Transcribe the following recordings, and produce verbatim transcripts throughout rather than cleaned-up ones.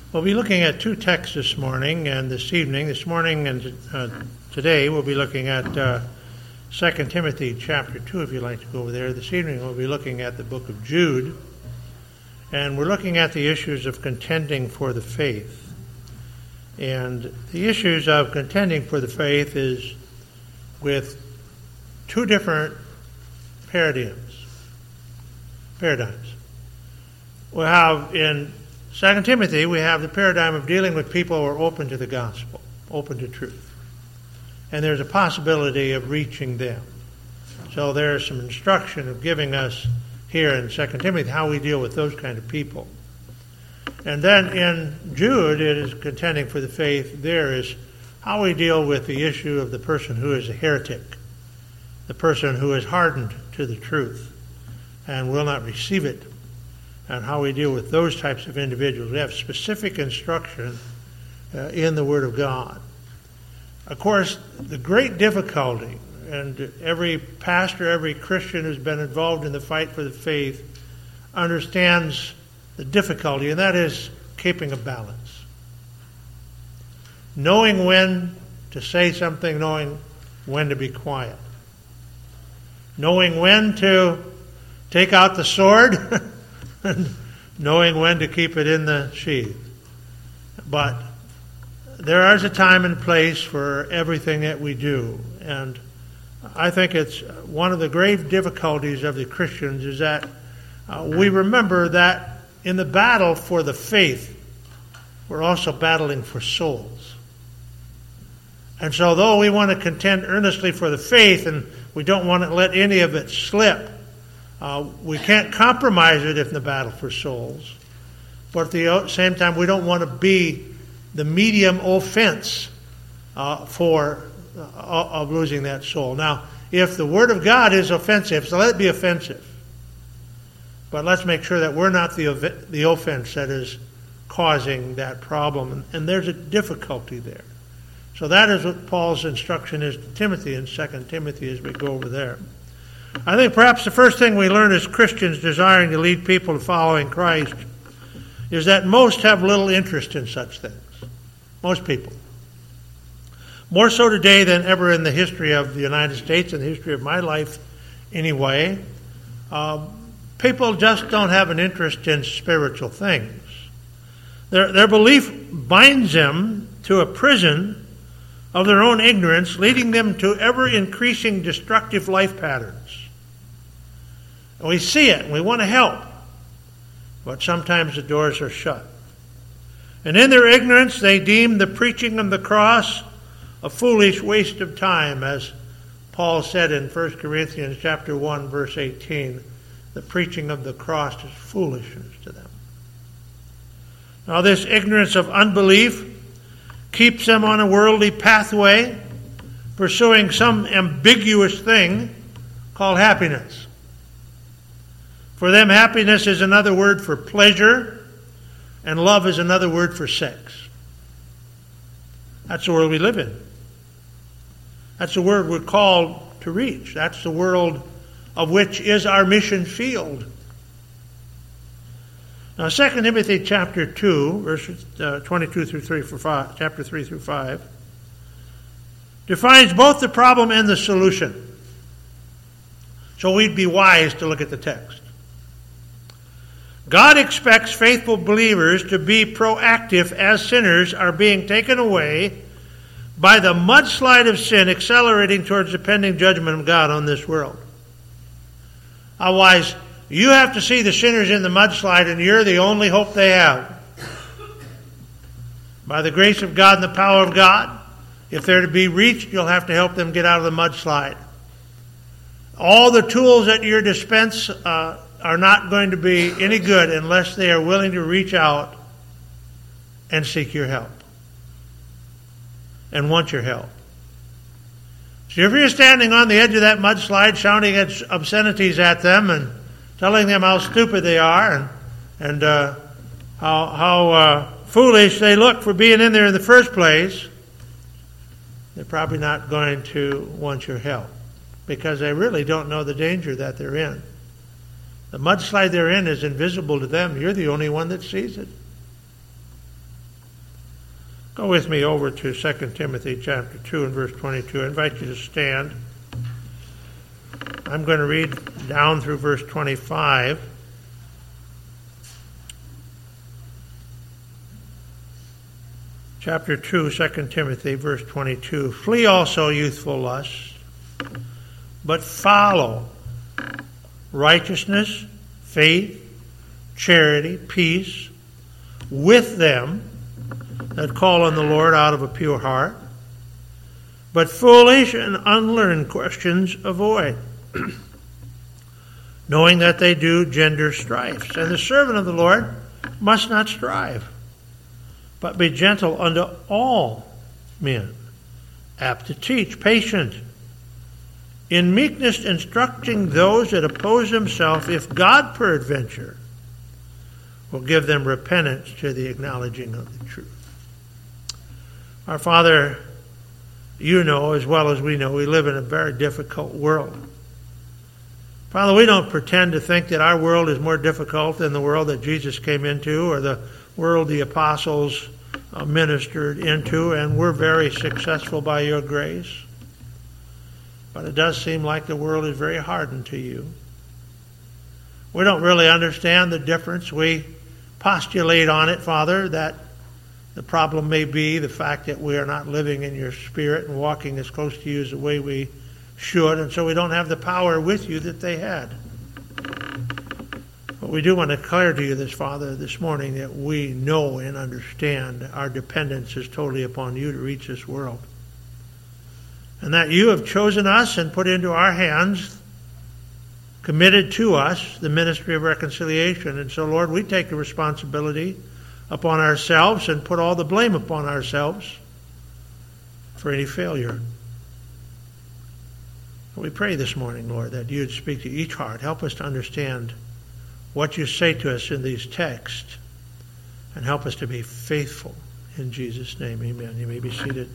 We'll be looking at two texts this morning and this evening. This morning and uh, today we'll be looking at uh, Second Timothy chapter two, if you'd like to go over there. This evening we'll be looking at the book of Jude, and we're looking at the issues of contending for the faith. And the issues of contending for the faith is with two different paradigms. Paradigms. We have in Second Timothy, we have the paradigm of dealing with people who are open to the gospel, open to truth. And there's a possibility of reaching them. So there's some instruction of giving us here in Second Timothy how we deal with those kind of people. And then in Jude, it is contending for the faith. There is how we deal with the issue of the person who is a heretic, the person who is hardened to the truth and will not receive it, and how we deal with those types of individuals. We have specific instruction uh, in the Word of God. Of course, the great difficulty, and every pastor, every Christian who's been involved in the fight for the faith understands the difficulty, and that is keeping a balance. Knowing when to say something, knowing when to be quiet. Knowing when to take out the sword, and knowing when to keep it in the sheath. But there is a time and place for everything that we do. And I think it's one of the grave difficulties of the Christians is that uh, we remember that in the battle for the faith, we're also battling for souls. And so though we want to contend earnestly for the faith and we don't want to let any of it slip, Uh, we can't compromise it in the battle for souls. But at the same time, we don't want to be the medium offense uh, for uh, of losing that soul. Now, if the Word of God is offensive, so let it be offensive. But let's make sure that we're not the the offense that is causing that problem. And, and there's a difficulty there. So that is what Paul's instruction is to Timothy in Second Timothy as we go over there. I think perhaps the first thing we learn as Christians desiring to lead people to following Christ is that most have little interest in such things. Most people. More so today than ever in the history of the United States, in the history of my life anyway. Uh, people just don't have an interest in spiritual things. Their, their belief binds them to a prison of their own ignorance, leading them to ever-increasing destructive life patterns. And we see it, and we want to help, but sometimes the doors are shut. And in their ignorance, they deem the preaching of the cross a foolish waste of time, as Paul said in First Corinthians chapter one, verse eighteen, the preaching of the cross is foolishness to them. Now, this ignorance of unbelief keeps them on a worldly pathway, pursuing some ambiguous thing called happiness. For them, happiness is another word for pleasure, and love is another word for sex. That's the world we live in. That's the world we're called to reach. That's the world of which is our mission field. Now, Second Timothy chapter two, verses uh, twenty-two through three for five, chapter three through five, defines both the problem and the solution. So we'd be wise to look at the text. God expects faithful believers to be proactive as sinners are being taken away by the mudslide of sin accelerating towards the pending judgment of God on this world. Otherwise, you have to see the sinners in the mudslide, and you're the only hope they have. By the grace of God and the power of God, if they're to be reached, you'll have to help them get out of the mudslide. All the tools at your dispense uh, are not going to be any good unless they are willing to reach out and seek your help and want your help. So if you're standing on the edge of that mudslide shouting obscenities at them and telling them how stupid they are and and uh, how how uh, foolish they look for being in there in the first place, they're probably not going to want your help because they really don't know the danger that they're in. The mudslide they're in is invisible to them. You're the only one that sees it. Go with me over to Second Timothy chapter two and verse twenty-two. I invite you to stand. I'm going to read down through verse twenty-five. Chapter two, Second Timothy, verse twenty-two. Flee also youthful lusts, but follow righteousness, faith, charity, peace, with them that call on the Lord out of a pure heart. But foolish and unlearned questions avoid, knowing that they do gender strifes. And the servant of the Lord must not strive, but be gentle unto all men, apt to teach, patient, in meekness instructing those that oppose themselves, if God peradventure will give them repentance to the acknowledging of the truth. Our Father, you know as well as we know, we live in a very difficult world. Father, we don't pretend to think that our world is more difficult than the world that Jesus came into or the world the apostles uh, ministered into, and we're very successful by your grace. But it does seem like the world is very hardened to you. We don't really understand the difference. We postulate on it, Father, that the problem may be the fact that we are not living in your Spirit and walking as close to you as the way we should, and so we don't have the power with you that they had. But we do want to declare to you this, Father, this morning, that we know and understand our dependence is totally upon you to reach this world. And that you have chosen us and put into our hands, committed to us, the ministry of reconciliation. And so, Lord, we take the responsibility upon ourselves and put all the blame upon ourselves for any failure. We pray this morning, Lord, that you would speak to each heart. Help us to understand what you say to us in these texts, and help us to be faithful. In Jesus' name, amen. You may be seated.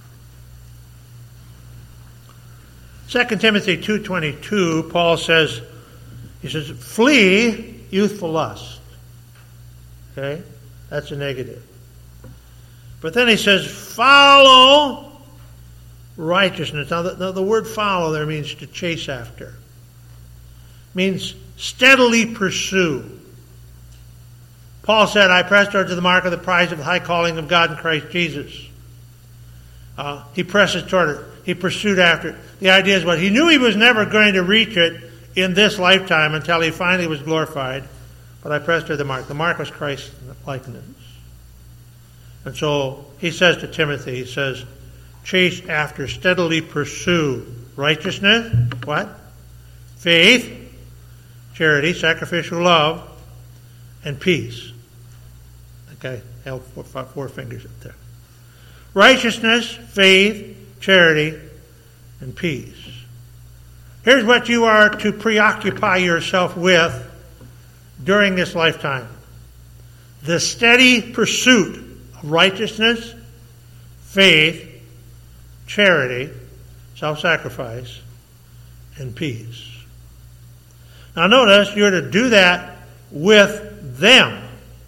Second Timothy two twenty-two, Paul says, he says, flee youthful lust. Okay? That's a negative. But then he says, follow righteousness. Now, the, the word follow there means to chase after. Means steadily pursue. Paul said, I pressed toward to the mark of the prize of the high calling of God in Christ Jesus. Uh, he presses toward it. He pursued after it. The idea is what? He knew he was never going to reach it in this lifetime until he finally was glorified. But I pressed toward the mark. The mark was Christ's likeness. And so he says to Timothy, he says, chase after, steadily pursue righteousness, what? Faith, charity, sacrificial love, and peace. Okay, I held four, five, four fingers up there. Righteousness, faith, charity, and peace. Here's what you are to preoccupy yourself with during this lifetime. The steady pursuit of righteousness, faith, charity, self-sacrifice, and peace. Now notice, you're to do that with them.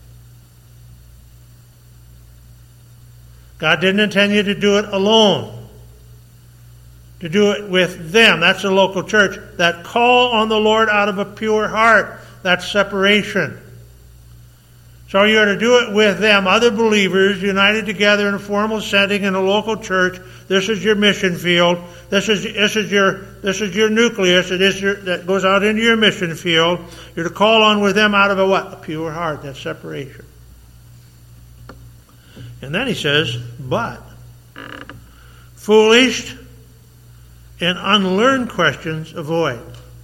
God didn't intend you to do it alone. To do it with them. That's the local church. That call on the Lord out of a pure heart. That's separation. So you are to do it with them, other believers united together in a formal setting in a local church. This is your mission field. This is this is your this is your nucleus. It is your, that goes out into your mission field. You're to call on with them out of a what? A pure heart. That's separation. And then he says, but foolish and unlearned questions avoid.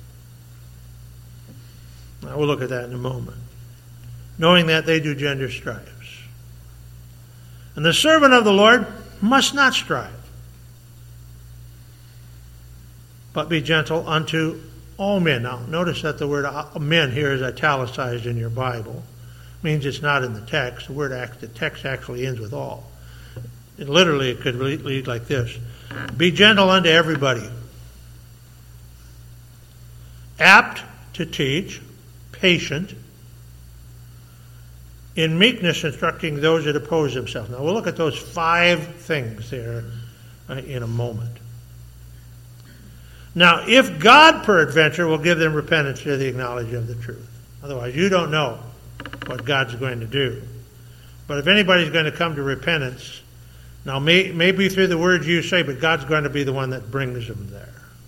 Now we'll look at that in a moment. Knowing that they do gender strifes. And the servant of the Lord must not strive, but be gentle unto all men. Now, notice that the word men here is italicized in your Bible. It means it's not in the text. The word the text actually ends with all. It literally, it could read like this. Be gentle unto everybody. Apt to teach, patient, in meekness instructing those that oppose themselves. Now we'll look at those five things there uh, in a moment. Now, if God peradventure will give them repentance to the knowledge of the truth. Otherwise, you don't know what God's going to do. But if anybody's going to come to repentance, now may, maybe through the words you say, but God's going to be the one that brings them there.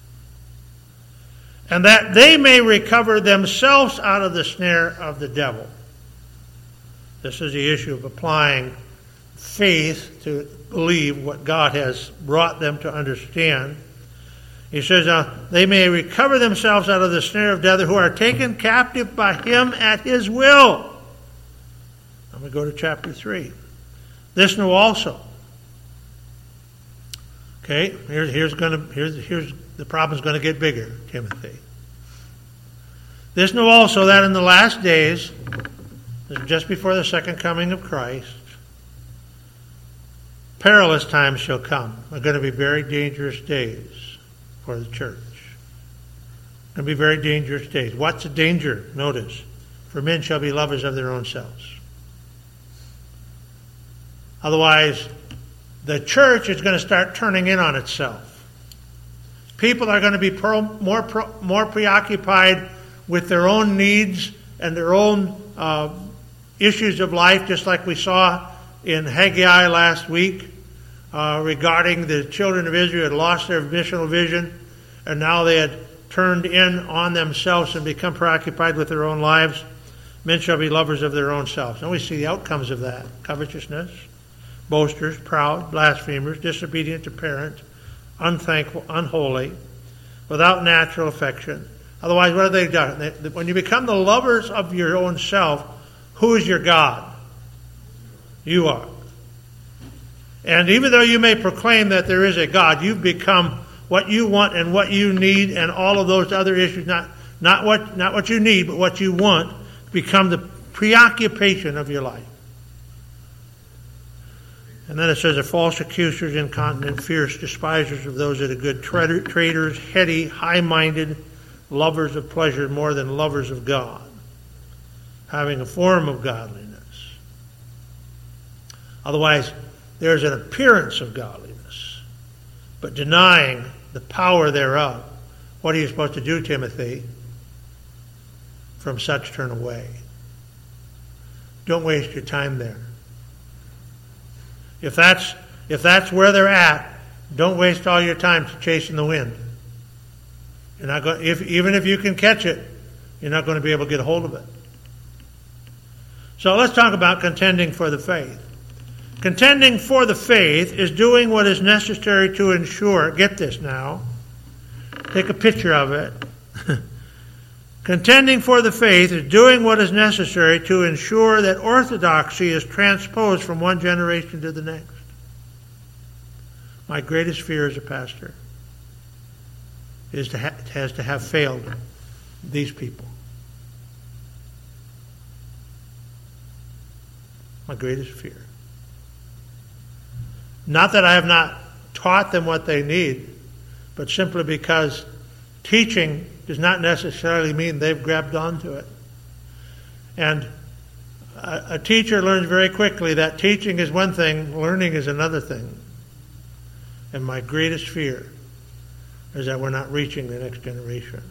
And that they may recover themselves out of the snare of the devil. This is the issue of applying faith to believe what God has brought them to understand. He says, uh, they may recover themselves out of the snare of death, who are taken captive by him at his will. I'm going to go to chapter three. This know also. Okay, here's, here's, gonna, here's, here's the problem's going to get bigger, Timothy. This know also that in the last days, just before the second coming of Christ, perilous times shall come. They're going to be very dangerous days for the church. Going to be very dangerous days. What's the danger? Notice, for men shall be lovers of their own selves. Otherwise, the church is going to start turning in on itself. People are going to be pro, more pro, more preoccupied with their own needs and their own uh, issues of life, just like we saw in Haggai last week uh, regarding the children of Israel had lost their missional vision, and now they had turned in on themselves and become preoccupied with their own lives. Men shall be lovers of their own selves. And we see the outcomes of that: covetousness, boasters, proud, blasphemers, disobedient to parents, unthankful, unholy, without natural affection. Otherwise, what have they done? They, when you become the lovers of your own self, who is your God? You are. And even though you may proclaim that there is a God, you've become what you want and what you need, and all of those other issues, not, not, what, not what you need, but what you want, become the preoccupation of your life. And then it says, "Are false accusers, incontinent, fierce, despisers of those that are good, traitors, heady, high-minded, lovers of pleasure more than lovers of God, having a form of godliness." Otherwise, there's an appearance of godliness, but denying the power thereof. What are you supposed to do, Timothy? From such turn away. Don't waste your time there. If that's if that's where they're at, don't waste all your time chasing the wind. You're not going, if, even if you can catch it, you're not going to be able to get a hold of it. So let's talk about contending for the faith. Contending for the faith is doing what is necessary to ensure, get this now, take a picture of it. Contending for the faith is doing what is necessary to ensure that orthodoxy is transposed from one generation to the next. My greatest fear as a pastor is to ha- has to have failed these people. My greatest fear. Not that I have not taught them what they need, but simply because teaching does not necessarily mean they've grabbed onto it. And a, a teacher learns very quickly that teaching is one thing, learning is another thing. And my greatest fear is that we're not reaching the next generation.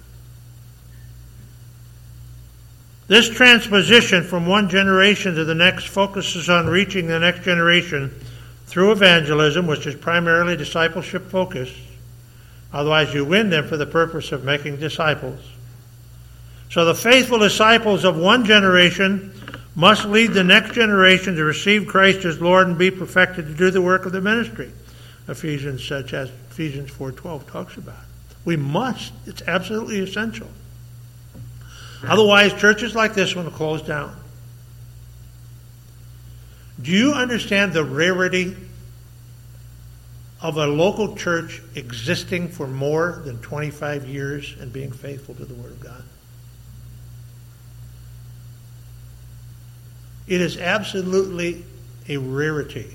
This transposition from one generation to the next focuses on reaching the next generation through evangelism, which is primarily discipleship focused. Otherwise, you win them for the purpose of making disciples. So the faithful disciples of one generation must lead the next generation to receive Christ as Lord and be perfected to do the work of the ministry. Ephesians, such as Ephesians four twelve talks about. We must. It's absolutely essential. Otherwise, churches like this one will close down. Do you understand the rarity of a local church existing for more than twenty-five years and being faithful to the Word of God? It is absolutely a rarity.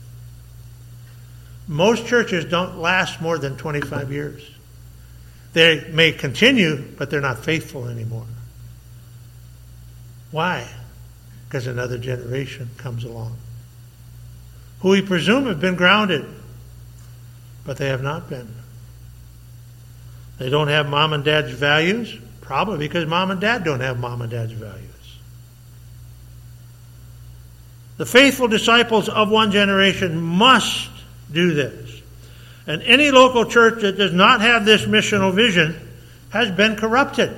Most churches don't last more than twenty-five years. They may continue, but they're not faithful anymore. Why? because another generation comes along who we presume have been grounded, but they have not been. They don't have mom and dad's values, probably because mom and dad don't have mom and dad's values. The faithful disciples of one generation must do this. And any local church that does not have this missional vision has been corrupted.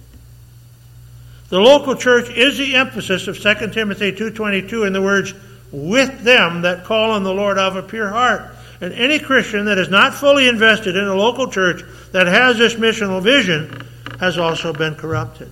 The local church is the emphasis of Second Timothy two twenty-two in the words, with them that call on the Lord of a pure heart. And any Christian that is not fully invested in a local church that has this missional vision has also been corrupted.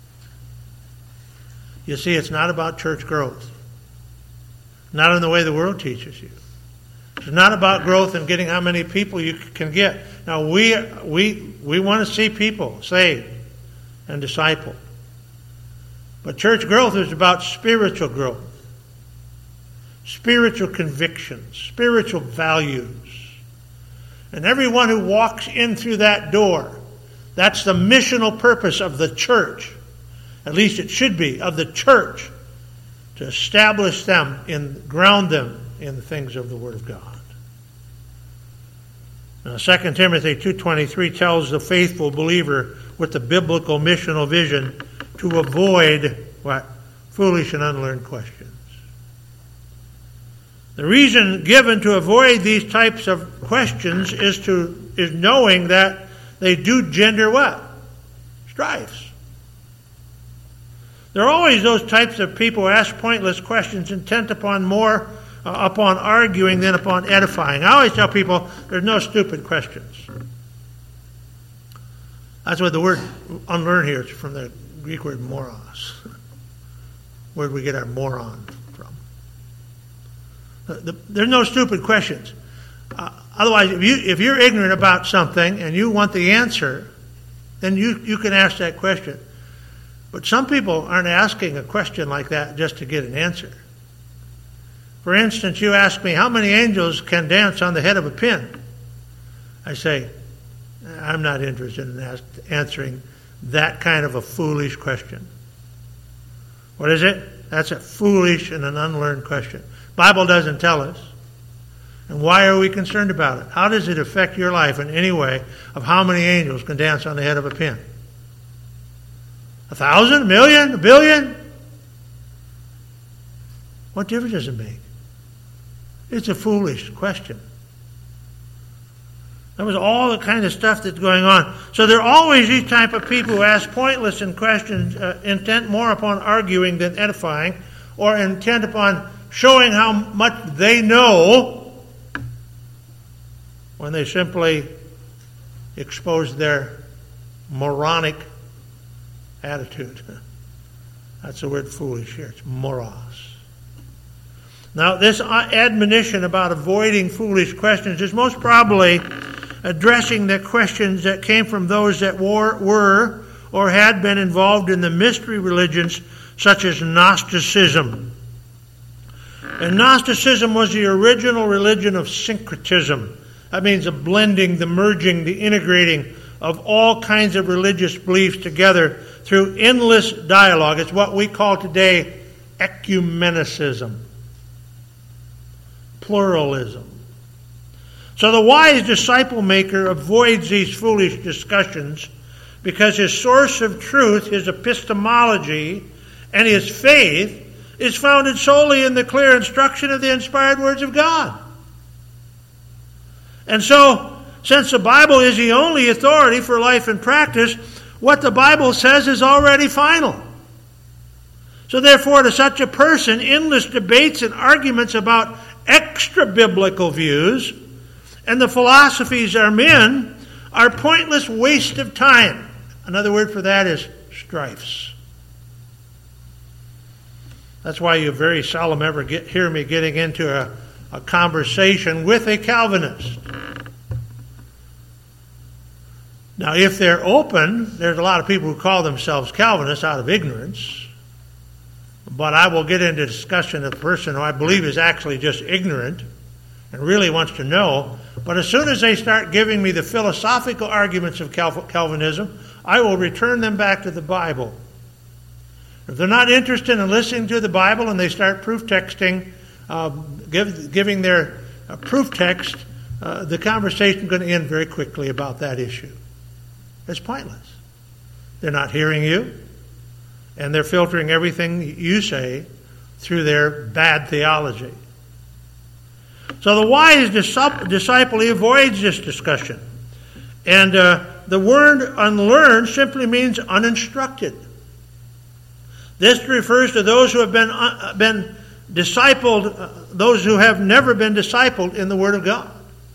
You see, it's not about church growth. Not in the way the world teaches you. It's not about growth and getting how many people you can get. Now, we we we want to see people saved and discipled. But church growth is about spiritual growth. Spiritual convictions, spiritual values. And everyone who walks in through that door, that's the missional purpose of the church. At least it should be, of the church, to establish them and ground them in the things of the Word of God. Now, Second Timothy two twenty-three tells the faithful believer with the biblical missional vision to avoid what? Foolish and unlearned questions. The reason given to avoid these types of questions is to is knowing that they do gender what? Strifes. There are always those types of people who ask pointless questions intent upon more uh, upon arguing than upon edifying. I always tell people there's no stupid questions. That's what the word unlearn here is from the Greek word moros. Where do we get our moron from? The, the, there's no stupid questions. Uh, otherwise, if, you, if you're ignorant about something and you want the answer, then you, you can ask that question. But some people aren't asking a question like that just to get an answer. For instance, you ask me, how many angels can dance on the head of a pin? I say, I'm not interested in ask, answering that kind of a foolish question. What is it? That's a foolish and an unlearned question. The Bible doesn't tell us. And why are we concerned about it? How does it affect your life in any way of how many angels can dance on the head of a pin? A thousand? A million? A billion? What difference does it make? It's a foolish question. That was all the kind of stuff that's going on. So there are always these type of people who ask pointless and questions, uh, intent more upon arguing than edifying, or intent upon showing how much they know, when they simply expose their moronic attitude. That's the word foolish here. It's moros. Now, this admonition about avoiding foolish questions is most probably addressing the questions that came from those that were, were or had been involved in the mystery religions such as Gnosticism. And Gnosticism was the original religion of syncretism. That means the blending, the merging, the integrating of all kinds of religious beliefs together through endless dialogue. It's what we call today ecumenicism, pluralism. So the wise disciple maker avoids these foolish discussions because his source of truth, his epistemology, and his faith is founded solely in the clear instruction of the inspired words of God. And so, since the Bible is the only authority for life and practice, what the Bible says is already final. So therefore, to such a person, endless debates and arguments about extra-biblical views and the philosophies of men are pointless waste of time. Another word for that is strifes. That's why you very seldom ever get, hear me getting into a, a conversation with a Calvinist. Now, if they're open, there's a lot of people who call themselves Calvinists out of ignorance. But I will get into discussion of a person who I believe is actually just ignorant and really wants to know. But as soon as they start giving me the philosophical arguments of Calvinism, I will return them back to the Bible. If they're not interested in listening to the Bible and they start proof texting, uh, give, giving their uh, proof text, uh, the conversation is going to end very quickly about that issue. It's pointless. They're not hearing you, and they're filtering everything you say through their bad theology. So the wise disciple, he avoids this discussion. And uh, the word unlearned simply means uninstructed. This refers to those who have been, uh, been discipled, uh, those who have never been discipled in the Word of God.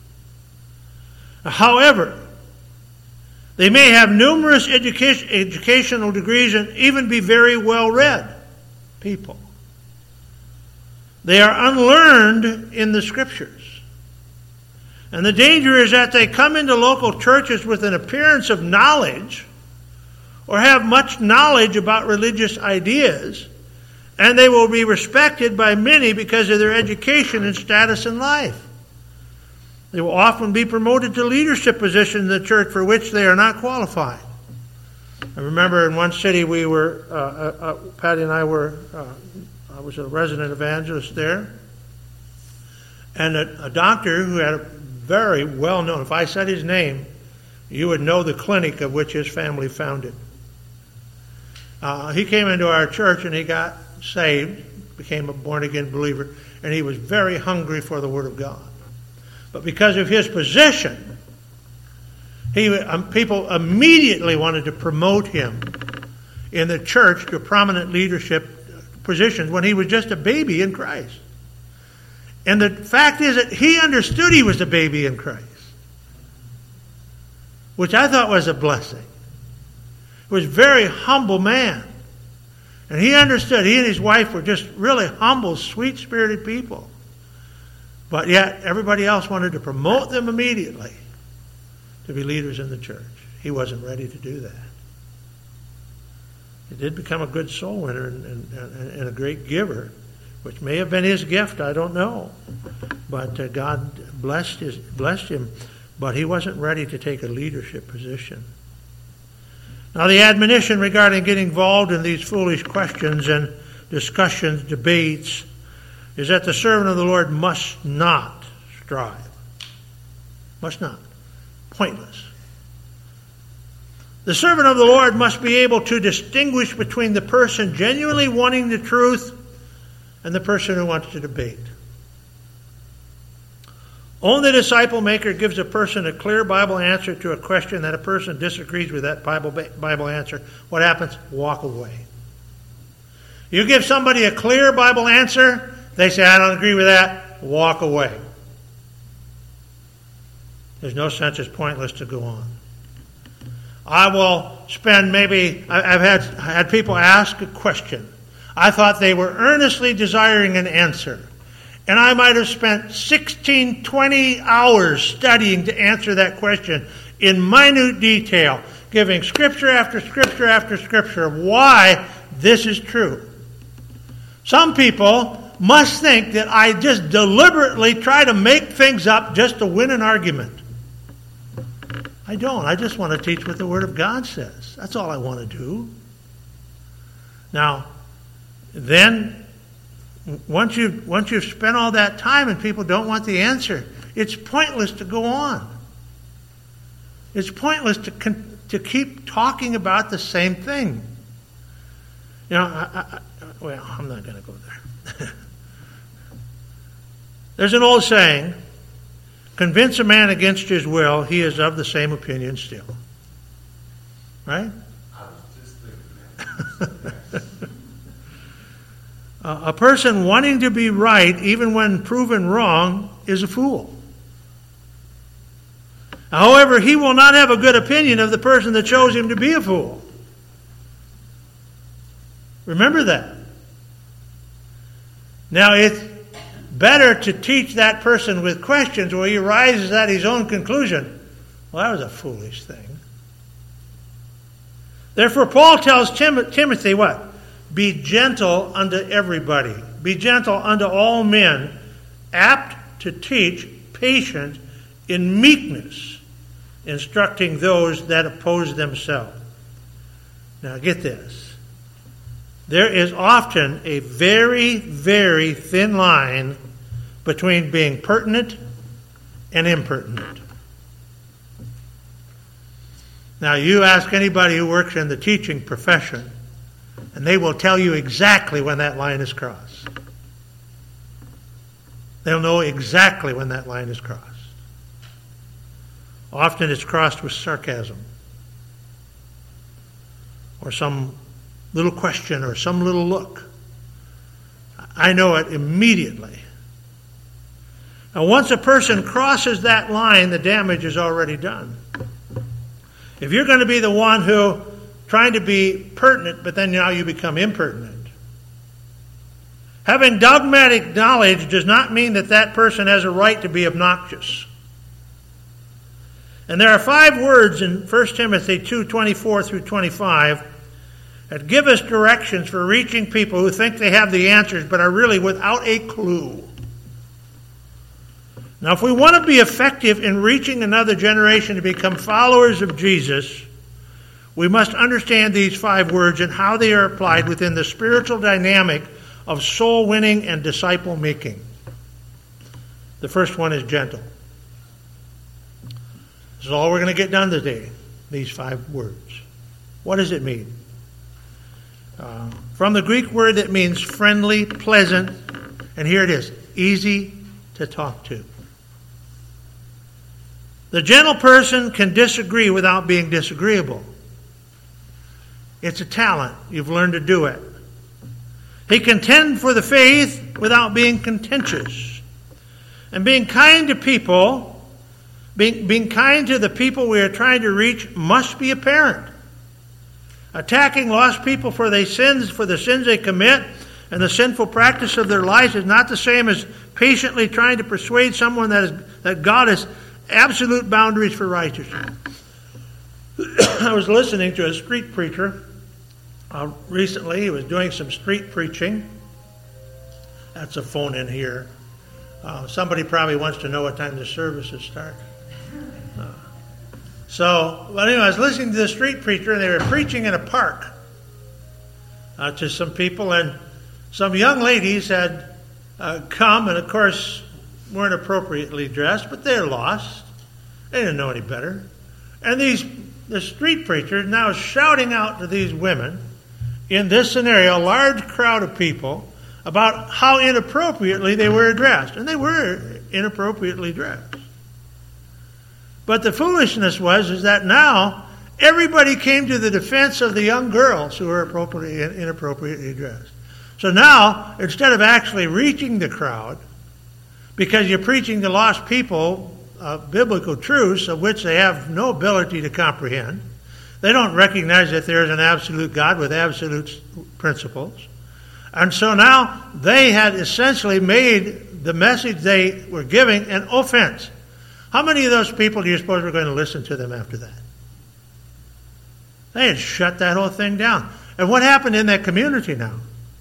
However, they may have numerous education, educational degrees and even be very well read people. They are unlearned in the Scriptures. And the danger is that they come into local churches with an appearance of knowledge or have much knowledge about religious ideas, and they will be respected by many because of their education and status in life. They will often be promoted to leadership positions in the church for which they are not qualified. I remember in one city we were, uh, uh, uh, Patty and I were, uh, I was a resident evangelist there, and a, a doctor who had a very well known, if I said his name, you would know the clinic of which his family founded. Uh, he came into our church and he got saved, became a born-again believer, and he was very hungry for the Word of God. But because of his position, he, um, people immediately wanted to promote him in the church to prominent leadership positions when he was just a baby in Christ. And the fact is that he understood he was a baby in Christ, which I thought was a blessing. He was a very humble man. And he understood. He and his wife were just really humble, sweet-spirited people. But yet, everybody else wanted to promote them immediately to be leaders in the church. He wasn't ready to do that. He did become a good soul winner and, and, and a great giver, which may have been his gift, I don't know. But uh, God blessed, his, blessed him, but he wasn't ready to take a leadership position. Now, the admonition regarding getting involved in these foolish questions and discussions, debates, is that the servant of the Lord must not strive. Must not. Pointless. The servant of the Lord must be able to distinguish between the person genuinely wanting the truth and the person who wants to debate. Only the disciple maker gives a person a clear Bible answer to a question that a person disagrees with that Bible, Bible answer. What happens? Walk away. You give somebody a clear Bible answer, they say, I don't agree with that, walk away. There's no sense, it's pointless to go on. I will spend maybe, I've had, had people ask a question. I thought they were earnestly desiring an answer. And I might have spent sixteen, twenty hours studying to answer that question in minute detail, giving scripture after scripture after scripture of why this is true. Some people must think that I just deliberately try to make things up just to win an argument. I don't. I just want to teach what the Word of God says. That's all I want to do. Now, then, once you've, once you've spent all that time and people don't want the answer, it's pointless to go on. It's pointless to con- to keep talking about the same thing. You know, I, I, well, I'm not going to go there. There's an old saying, convince a man against his will, he is of the same opinion still. Right? I was just thinking that. uh, a person wanting to be right, even when proven wrong, is a fool. However, he will not have a good opinion of the person that chose him to be a fool. Remember that. Now, it's better to teach that person with questions where he arrives at his own conclusion. Well, that was a foolish thing. Therefore, Paul tells Tim- Timothy what? Be gentle unto everybody. Be gentle unto all men, apt to teach, patient, in meekness, instructing those that oppose themselves. Now, get this. there is often a very, very thin line between being pertinent and impertinent. Now, you ask anybody who works in the teaching profession, and they will tell you exactly when that line is crossed. They'll know exactly when that line is crossed. Often it's crossed with sarcasm, or some little question, or some little look. I know it immediately. Now, once a person crosses that line, the damage is already done. If you're going to be the one who, trying to be pertinent, but then now you become impertinent. Having dogmatic knowledge does not mean that that person has a right to be obnoxious. And there are five words in First Timothy two, twenty-four through twenty-five that give us directions for reaching people who think they have the answers but are really without a clue. Now, if we want to be effective in reaching another generation to become followers of Jesus, we must understand these five words and how they are applied within the spiritual dynamic of soul winning and disciple making. The first one is gentle. This is all we're going to get done today, these five words. What does it mean? Uh, from the Greek word, it means friendly, pleasant, and here it is, easy to talk to. The gentle person can disagree without being disagreeable. It's a talent. You've learned to do it. He can tend for the faith without being contentious. And being kind to people, being, being kind to the people we are trying to reach must be apparent. Attacking lost people for their sins, for the sins they commit, and the sinful practice of their lives is not the same as patiently trying to persuade someone that, is, that God has absolute boundaries for righteousness. I was listening to a street preacher uh, recently. He was doing some street preaching. That's a phone in here. Uh, somebody probably wants to know what time the services start. Uh, so, but anyway, I was listening to the street preacher, and they were preaching in a park uh, to some people, and some young ladies had uh, come, and of course weren't appropriately dressed, but they're lost. They didn't know any better. And these the street preacher is now shouting out to these women in this scenario, a large crowd of people, about how inappropriately they were dressed. And they were inappropriately dressed. But the foolishness was is that now everybody came to the defense of the young girls who were appropriately inappropriately dressed. So now, instead of actually reaching the crowd, because you're preaching to lost people uh, biblical truths of which they have no ability to comprehend. They don't recognize that there is an absolute God with absolute principles. And so now they had essentially made the message they were giving an offense. How many of those people do you suppose were going to listen to them after that? They had shut that whole thing down. And what happened in that community now?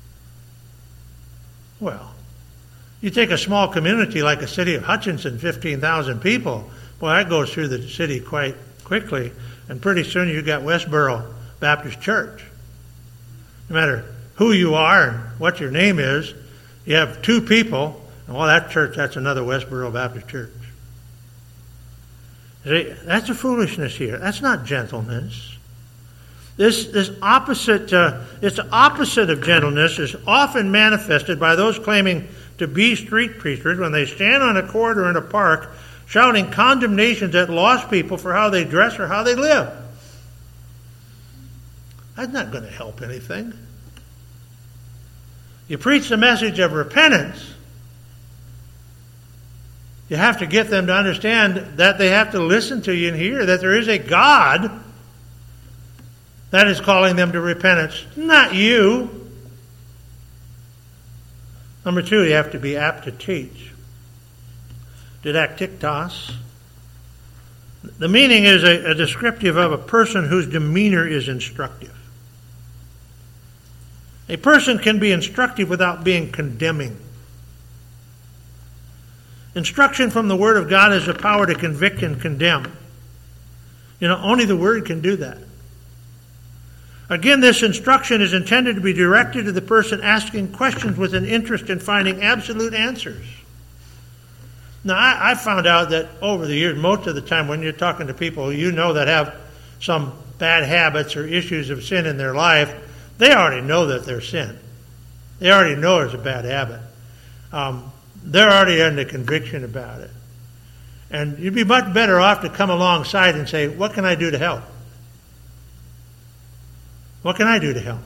Well, you take a small community like the city of Hutchinson, fifteen thousand people, boy, that goes through the city quite quickly, and pretty soon you've got Westboro Baptist Church. No matter who you are and what your name is, you have two people, and well, that church, that's another Westboro Baptist Church. See, that's a foolishness here. That's not gentleness. This this opposite, uh, this opposite of gentleness is often manifested by those claiming to be street preachers when they stand on a corridor in a park shouting condemnations at lost people for how they dress or how they live. That's not going to help anything. You preach the message of repentance, you have to get them to understand that they have to listen to you and hear that there is a God that is calling them to repentance, not you. Number two, you have to be apt to teach. Didaktiktos. The meaning is a, a descriptive of a person whose demeanor is instructive. A person can be instructive without being condemning. Instruction from the Word of God has the power to convict and condemn. You know, only the Word can do that. Again, this instruction is intended to be directed to the person asking questions with an interest in finding absolute answers. Now, I, I found out that over the years, most of the time when you're talking to people you know that have some bad habits or issues of sin in their life, they already know that they're sin. They already know it's a bad habit. Um, they're already under conviction about it. And you'd be much better off to come alongside and say, what can I do to help? What can I do to help?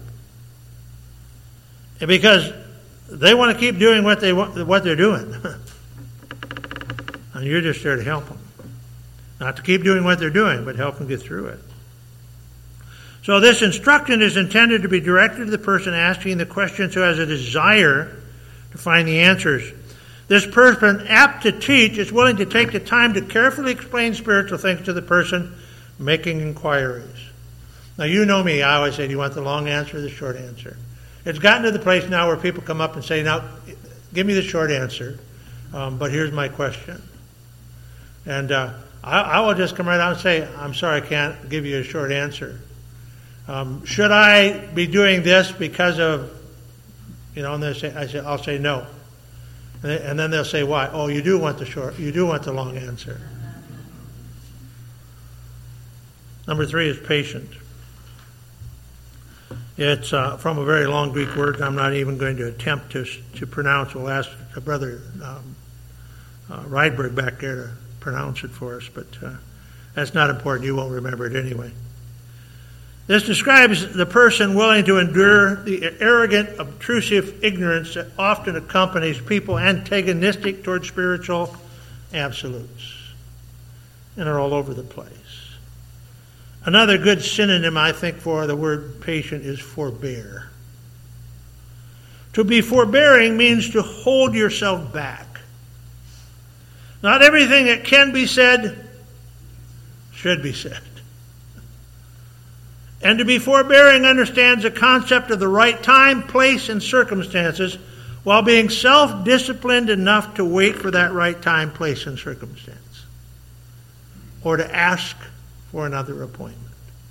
And because they want to keep doing what they want, what they're doing. And you're just there to help them. Not to keep doing what they're doing, but help them get through it. So this instruction is intended to be directed to the person asking the questions who has a desire to find the answers. This person, apt to teach, is willing to take the time to carefully explain spiritual things to the person making inquiries. Now, you know me. I always say, do you want the long answer or the short answer? It's gotten to the place now where people come up and say, now, give me the short answer, um, but here's my question. And uh, I, I will just come right out and say, I'm sorry, I can't give you a short answer. Um, should I be doing this because of, you know, and they say, I say, I'll say no. And, they, and then they'll say, why? Oh, you do want the short, you do want the long answer. Number three is patient. It's uh, from a very long Greek word I'm not even going to attempt to to pronounce. We'll ask Brother um, uh, Rydberg back there to pronounce it for us, but uh, that's not important. You won't remember it anyway. This describes the person willing to endure the arrogant, obtrusive ignorance that often accompanies people antagonistic toward spiritual absolutes and are all over the place. Another good synonym, I think, for the word patient is forbear. To be forbearing means to hold yourself back. Not everything that can be said should be said. And to be forbearing understands the concept of the right time, place, and circumstances while being self-disciplined enough to wait for that right time, place, and circumstance. Or to ask for another appointment.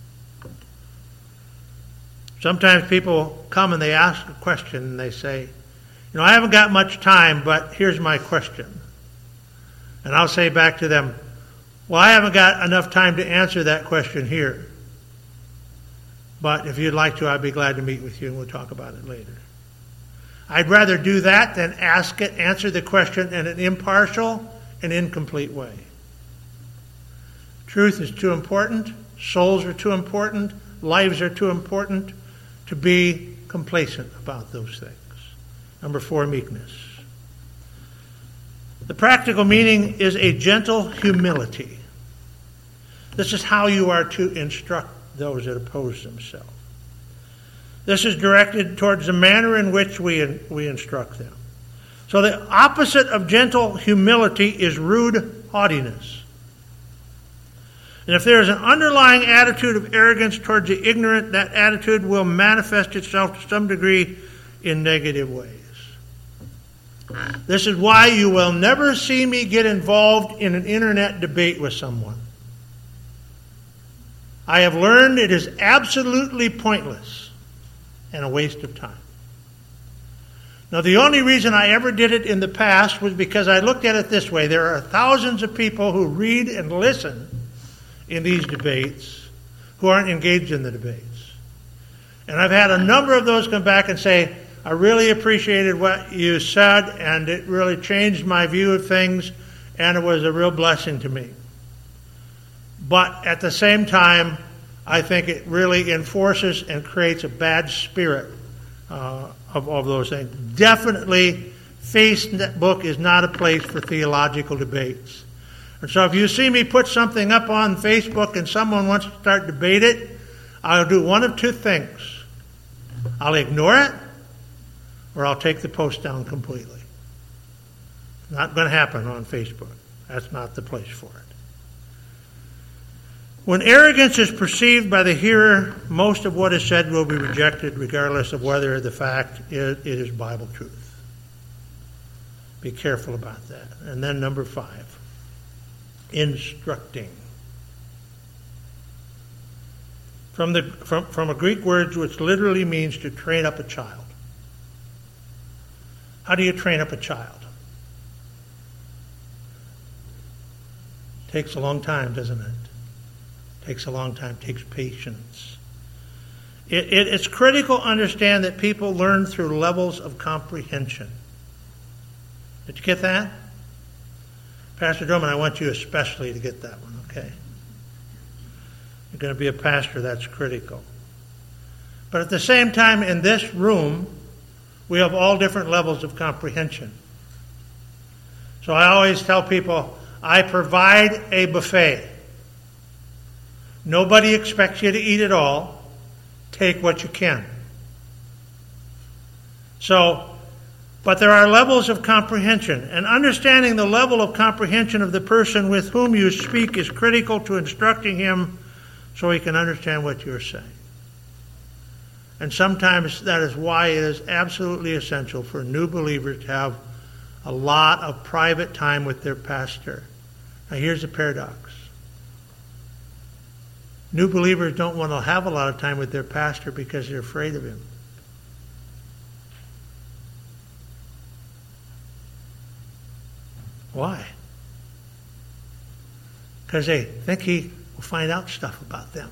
Sometimes people come and they ask a question and they say, you know, I haven't got much time, but here's my question. And I'll say back to them, well, I haven't got enough time to answer that question here. But if you'd like to, I'd be glad to meet with you and we'll talk about it later. I'd rather do that than ask it, answer the question in an impartial and incomplete way. Truth is too important. Souls are too important. Lives are too important to be complacent about those things. Number four, meekness. The practical meaning is a gentle humility. This is how you are to instruct those that oppose themselves. This is directed towards the manner in which we, we instruct them. So the opposite of gentle humility is rude haughtiness. And if there is an underlying attitude of arrogance towards the ignorant, that attitude will manifest itself to some degree in negative ways. This is why you will never see me get involved in an internet debate with someone. I have learned it is absolutely pointless and a waste of time. Now, the only reason I ever did it in the past was because I looked at it this way. There are thousands of people who read and listen in these debates who aren't engaged in the debates. And I've had a number of those come back and say, I really appreciated what you said, and it really changed my view of things, and it was a real blessing to me. But at the same time, I think it really enforces and creates a bad spirit uh, of, of those things. Definitely, Facebook is not a place for theological debates. And so if you see me put something up on Facebook and someone wants to start debate it, I'll do one of two things. I'll ignore it, or I'll take the post down completely. Not going to happen on Facebook. That's not the place for it. When arrogance is perceived by the hearer, most of what is said will be rejected, regardless of whether the fact is, it is Bible truth. Be careful about that. And then number five, instructing. from, the, from, from a Greek word which literally means to train up a child. How do you train up a child? Takes a long time, doesn't it? Takes a long time. Takes patience. It, it, it's critical to understand that people learn through levels of comprehension. Did you get that? Pastor Drummond, I want you especially to get that one, okay? You're going to be a pastor, that's critical. But at the same time, in this room, we have all different levels of comprehension. So I always tell people, I provide a buffet. Nobody expects you to eat it all. Take what you can. So, but there are levels of comprehension, and understanding the level of comprehension of the person with whom you speak is critical to instructing him so he can understand what you're saying. And sometimes that is why it is absolutely essential for new believers to have a lot of private time with their pastor. Now here's the paradox. New believers don't want to have a lot of time with their pastor because they're afraid of him. Why? Because they think he will find out stuff about them.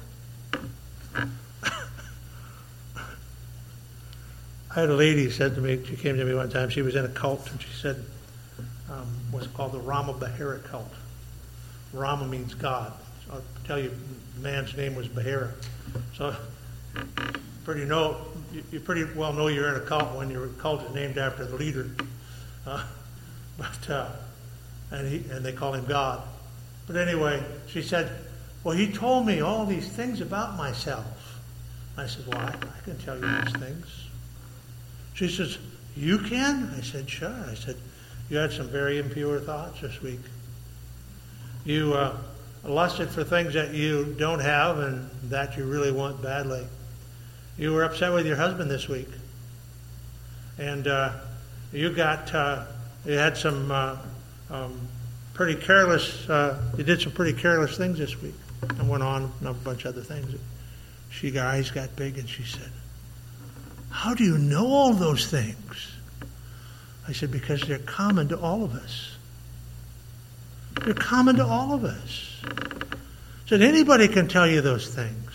I had a lady who said to me, she came to me one time, she was in a cult, and she said, um, what's called the Rama Bahira cult. Rama means God. So I'll tell you, the man's name was Bahira. So pretty know, you, you pretty well know you're in a cult when your cult is named after the leader. Uh, but uh, and he and they call him God. But anyway, she said, well, he told me all these things about myself. I said, well, I, I can tell you these things. She says, you can? I said, sure. I said, you had some very impure thoughts this week. You uh, lusted for things that you don't have and that you really want badly. You were upset with your husband this week. And uh, you got, uh, you had some uh, um, pretty careless, uh, you did some pretty careless things this week. And went on and a bunch of other things. She, her eyes got big and she said, how do you know all those things? I said, because they're common to all of us. They're common to all of us. I said, anybody can tell you those things.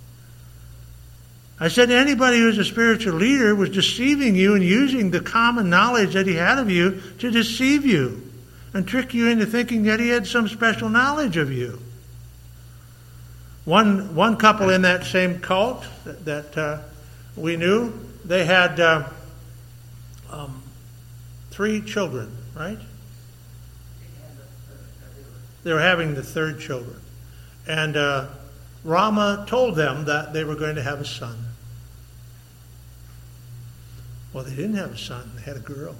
I said, anybody who's a spiritual leader was deceiving you and using the common knowledge that he had of you to deceive you and trick you into thinking that he had some special knowledge of you. One one couple in that same cult that, that uh, we knew, they had uh, um, three children, right? They were having the third children. And uh, Rama told them that they were going to have a son. Well, they didn't have a son. They had a girl.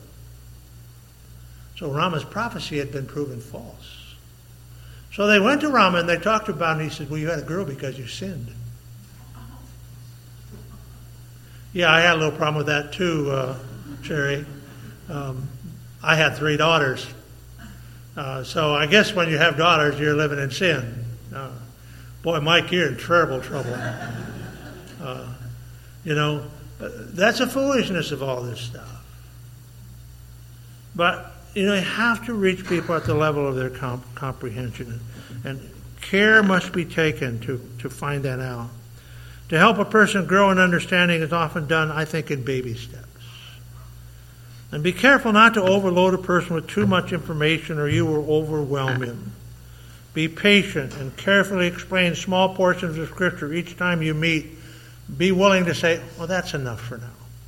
So Rama's prophecy had been proven false. So they went to Rama and they talked about it, and he said, well, you had a girl because you sinned. Yeah, I had a little problem with that too, uh, Sherry. Um, I had three daughters. Uh, so I guess when you have daughters, you're living in sin. Uh, boy, Mike, you're in terrible trouble. Uh, you know, that's the foolishness of all this stuff. But, you know, you have to reach people at the level of their comp- comprehension. And care must be taken to, to find that out. To help a person grow in understanding is often done, I think, in baby steps. And be careful not to overload a person with too much information or you will overwhelm him. Be patient and carefully explain small portions of Scripture each time you meet. Be willing to say, well, that's enough for now.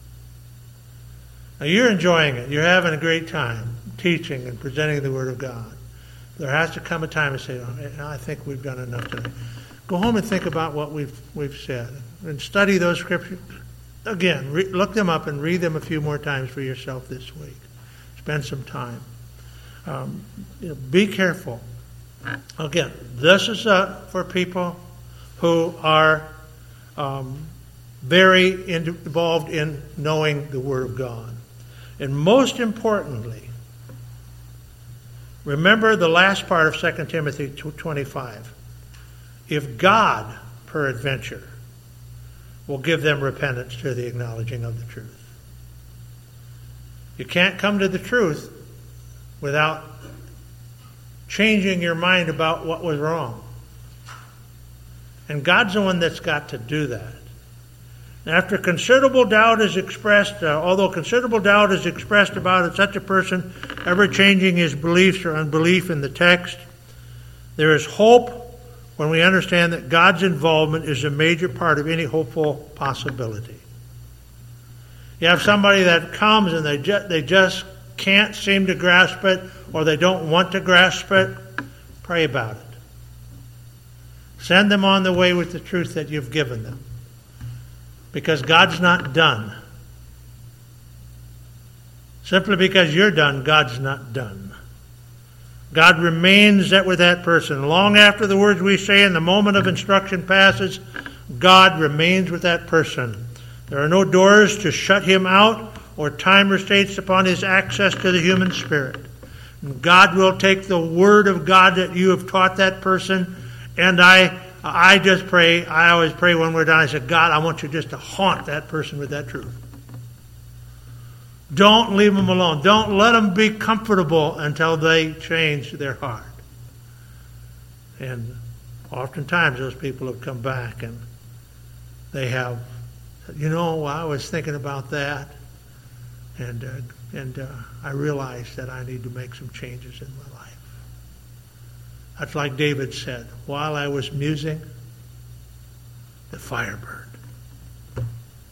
Now, you're enjoying it. You're having a great time teaching and presenting the Word of God. There has to come a time to say, oh, I think we've done enough today. Go home and think about what we've we've said and study those Scriptures. Again, re- look them up and read them a few more times for yourself this week. Spend some time. Um, you know, be careful. Again, this is uh, for people who are um, very in- involved in knowing the Word of God. And most importantly, remember the last part of Second Timothy two twenty-five. If God, peradventure, will give them repentance to the acknowledging of the truth. You can't come to the truth without changing your mind about what was wrong. And God's the one that's got to do that. And after considerable doubt is expressed, uh, although considerable doubt is expressed about such a person ever changing his beliefs or unbelief in the text, there is hope when we understand that God's involvement is a major part of any hopeful possibility. You have somebody that comes and they ju- they just can't seem to grasp it, or they don't want to grasp it. Pray about it. Send them on the way with the truth that you've given them. Because God's not done. Simply because you're done, God's not done. God remains that with that person. Long after the words we say and the moment of instruction passes, God remains with that person. There are no doors to shut him out or time restraints upon his access to the human spirit. God will take the word of God that you have taught that person, and I I just pray, I always pray when we're done, I say, God, I want you just to haunt that person with that truth. Don't leave them alone. Don't let them be comfortable until they change their heart. And oftentimes those people have come back and they have, you know, I was thinking about that, and uh, and uh, I realized that I need to make some changes in my life. That's like David said, while I was musing, the fire burned.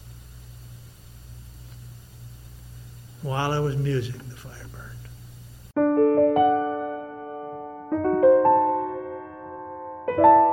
While I was musing, the fire burned.